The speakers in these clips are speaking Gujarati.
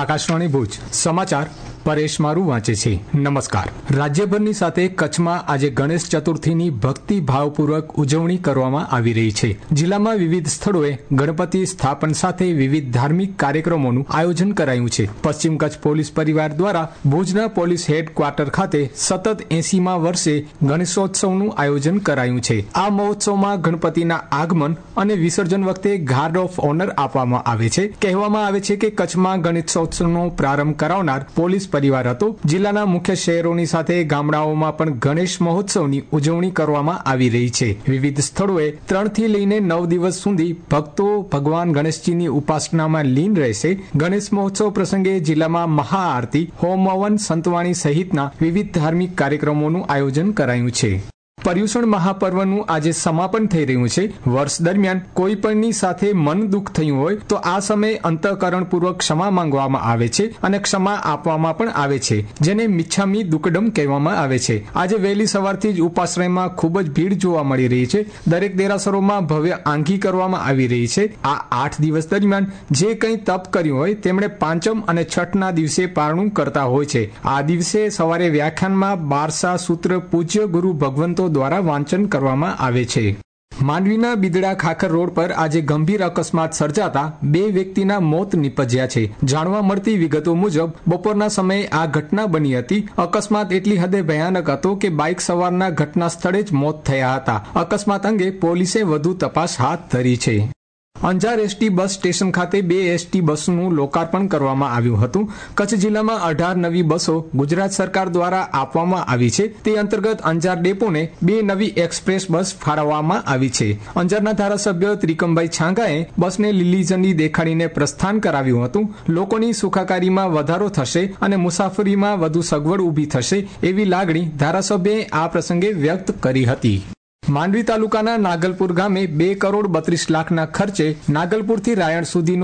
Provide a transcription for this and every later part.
આકાશવાણી ભુજ સમાચાર પરેશ મારું વાંચે છે। નમસ્કાર। રાજ્યભરની સાથે કચ્છમાં આજે ગણેશ ચતુર્થીની ભક્તિ ભાવપૂર્વક ઉજવણી કરવામાં આવી રહી છે। જિલ્લામાં વિવિધ સ્થળોએ ગણપતિ સ્થાપન સાથે વિવિધ ધાર્મિક કાર્યક્રમોનું આયોજન કરાયું છે। પશ્ચિમ કચ્છ પોલીસ પરિવાર દ્વારા ભુજના પોલીસ હેડક્વાર્ટર ખાતે સતત 80મા વર્ષે ગણેશોત્સવનું આયોજન કરાયું છે। આ મહોત્સવમાં ગણપતિના આગમન અને વિસર્જન વખતે ગાર્ડ ઓફ ઓનર આપવામાં આવે છે। કહેવામાં આવે છે કે કચ્છમાં ગણેશોત્સવનો પ્રારંભ કરાવનાર પોલીસ પરિવાર હતો। જિલ્લાના મુખ્ય શહેરોની સાથે ગામડાઓમાં પણ ગણેશ મહોત્સવની ઉજવણી કરવામાં આવી રહી છે। વિવિધ સ્થળોએ 3 થી લઈને 9 દિવસ સુધી ભક્તો ભગવાન ગણેશજીની ઉપાસનામાં લીન રહેશે। ગણેશ મહોત્સવ પ્રસંગે જિલ્લામાં મહાઆરતી, હોમ હવન, સંતવાણી સહિતના વિવિધ ધાર્મિક કાર્યક્રમોનું આયોજન કરાયું છે। પર્યુષણ મહાપર્વનું આજે સમાપન થઈ રહ્યું છે। વર્ષ દરમિયાન કોઈ પણની સાથે મન દુઃખ થયું હોય તો આ સમયે અંતઃકરણપૂર્વક ક્ષમા માંગવામાં આવે છે અને ક્ષમા આપવામાં પણ આવે છે, જેને મિચ્છામી દુક્કડમ કહેવામાં આવે છે। આજે વહેલી સવારથી જ ઉપાશ્રયમાં ખૂબ જ ભીડ જોવા મળી રહી છે। દરેક દેરાસરોમાં ભવ્ય આંગી કરવામાં આવી રહી છે। આ 8 દિવસ દરમિયાન જે કંઈ તપ કર્યું હોય તેમણે પાંચમ અને છઠના દિવસે પારણું કરતા હોય છે। આ દિવસે સવારે વ્યાખ્યાનમાં બારસા સૂત્ર પૂજ્ય ગુરુ ભગવંતો દ્વારા વાંચન કરવામાં આવે છે। માંડવીના બિદડા ખાખર રોડ પર આજે ગંભીર અકસ્માત સર્જાતા 2 વ્યક્તિના મોત નિપજ્યા છે। જાણવા મળતી વિગતો મુજબ બપોરના સમયે આ ઘટના બની હતી। અકસ્માત એટલી હદે ભયાનક હતો કે બાઇક સવારના ઘટના સ્થળે જ મોત થયા હતા। અકસ્માત અંગે પોલીસે વધુ તપાસ હાથ ધરી છે। અંજાર એસટી બસ સ્ટેશન ખાતે 2 એસટી બસનું લોકાર્પણ કરવામાં આવ્યું હતું। કચ્છ જિલ્લામાં 18 નવી બસો ગુજરાત સરકાર દ્વારા આપવામાં આવી છે। તે અંતર્ગત અંજાર ડેપોને 2 નવી એક્સપ્રેસ બસ ફાળવવામાં આવી છે। અંજારના ધારાસભ્ય ત્રિકમભાઈ છાંગાએ બસને લીલી ઝંડી દેખાડીને પ્રસ્થાન કરાવ્યું હતું। લોકોની સુખાકારીમાં વધારો થશે અને મુસાફરીમાં વધુ સગવડ ઊભી થશે એવી લાગણી ધારાસભ્યએ આ પ્રસંગે વ્યક્ત કરી હતી। માંડવી તાલુકાના નાગલપુર ગામે 2 કરોડ 32 લાખના ખર્ચે નાગલપુરથી રાયણ સુધીનો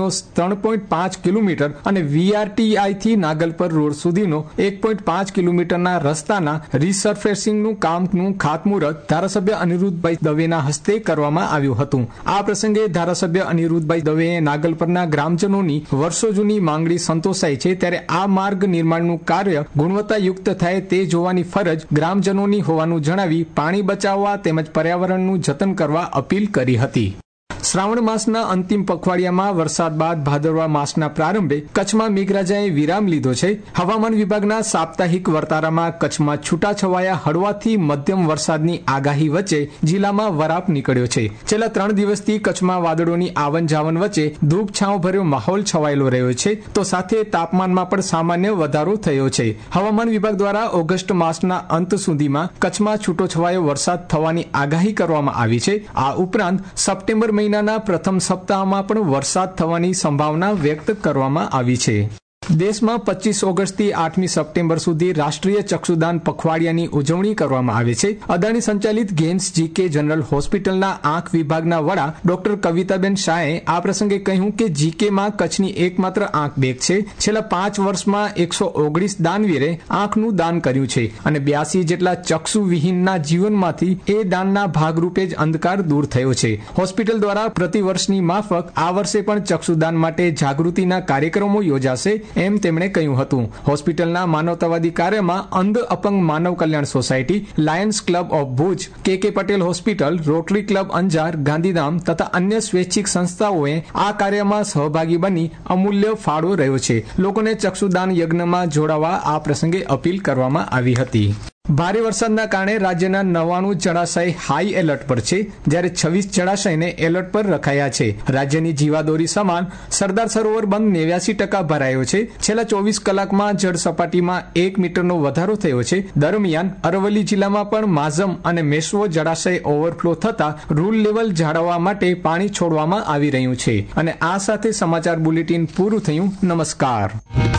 3.5 કિલોમીટર અને VRTI થી નાગલપર રોડ સુધીનો 1.5 કિલોમીટરના રસ્તાના રીસર્ફેસિંગનું કામનું ખાતમુહૂર્ત ધારાસભ્ય અનિરુદ્ધભાઈ દવેના હસ્તે કરવામાં આવ્યું હતું। આ પ્રસંગે ધારાસભ્ય અનિરુદ્ધભાઈ દવેએ નાગલપરના ગ્રામજનોની વર્ષો જૂની માંગણી સંતોષાઈ છે ત્યારે આ માર્ગ નિર્માણનું કાર્ય ગુણવત્તાયુક્ત થાય તે જોવાની ફરજ ગ્રામજનોની હોવાનું જણાવી પાણી બચાવવા તેમજ પર્યાવરણનું જતન કરવા અપીલ કરી હતી। શ્રાવણ માસના અંતિમ પખવાડિયામાં વરસાદ બાદ ભાદરવા માસના પ્રારંભે કચ્છમાં મેઘરાજાએ વિરામ લીધો છે। હવામાન વિભાગના સાપ્તાહિક વર્તારામાં કચ્છમાં છૂટાછવાયા હળવાથી મધ્યમ વરસાદની આગાહી વચ્ચે જિલ્લામાં વરાપ નીકળ્યો છે। છેલ્લા 3 દિવસથી કચ્છમાં વાદળોની આવન જાવન વચ્ચે ધૂપ છાંવ ભર્યો માહોલ છવાયેલો રહ્યો છે તો સાથે તાપમાનમાં પણ સામાન્ય વધારો થયો છે। હવામાન વિભાગ દ્વારા ઓગસ્ટ માસના અંત સુધીમાં કચ્છમાં છૂટોછવાયો વરસાદ થવાની આગાહી કરવામાં આવી છે। આ ઉપરાંત સપ્ટેમ્બર મહિનાના પ્રથમ સપ્તાહમાં પણ વરસાદ થવાની સંભાવના વ્યક્ત કરવામાં આવી છે। દેશમાં 25 ઓગસ્ટથી 8મી સપ્ટેમ્બર સુધી રાષ્ટ્રીય ચક્ષુદાન પખવાડિયાની ઉજવણી કરવામાં આવે છે। અદાણી સંચાલિત ગેમ્સ જીકે જનરલ હોસ્પિટલના આંખ વિભાગના વડા ડોક્ટર કવિતાબેન શાહે આ પ્રસંગે કહ્યું કે જીકેમાં કચ્છની એકમાત્ર આંખ બેંક છે। છેલ્લા 5 વર્ષમાં 119 દાનવીરે આંખનું દાન કર્યું છે અને 82 જેટલા ચક્ષુ વિહીનના જીવનમાંથી એ દાનના ભાગરૂપે જ અંધકાર દૂર થયો છે। હોસ્પિટલ દ્વારા પ્રતિવર્ષની માફક આ વર્ષે પણ ચક્ષુદાન માટે જાગૃતિના કાર્યક્રમો યોજાશે એમ તેમણે કહ્યું હતું। હોસ્પિટલના માનવતાવાદી કાર્યમાં અંધ અપંગ માનવ કલ્યાણ society, lions club of Bhuj, K Patel hospital, rotary club Anjar, Gandhidham તથા અન્ય સ્વૈચ્છિક સંસ્થાઓએ આ કાર્યમાં સહભાગી બની અમૂલ્ય ફાળો રહ્યો છે। લોકોને ચક્ષુદાન યજ્ઞમાં જોડાવા આ પ્રસંગે અપીલ કરવામાં આવી હતી। ભારે વરસાદના કારણે રાજ્યના 99 જળાશય હાઈ એલર્ટ પર છે જ્યારે 26 જળાશયને એલર્ટ પર રખાયા છે। રાજ્યની જીવાદોરી સમાન સરદાર સરોવર બંધ 89% ભરાયો છે। છેલ્લા 24 કલાકમાં જળ સપાટીમાં 1 મીટરનો વધારો થયો છે। દરમિયાન અરવલ્લી જિલ્લામાં પણ માઝમ અને મેશ્વો જળાશય ઓવરફ્લો થતા રૂલ લેવલ જાળવવા માટે પાણી છોડવામાં આવી રહ્યું છે। અને આ સાથે સમાચાર બુલેટિન પૂરું થયું। નમસ્કાર।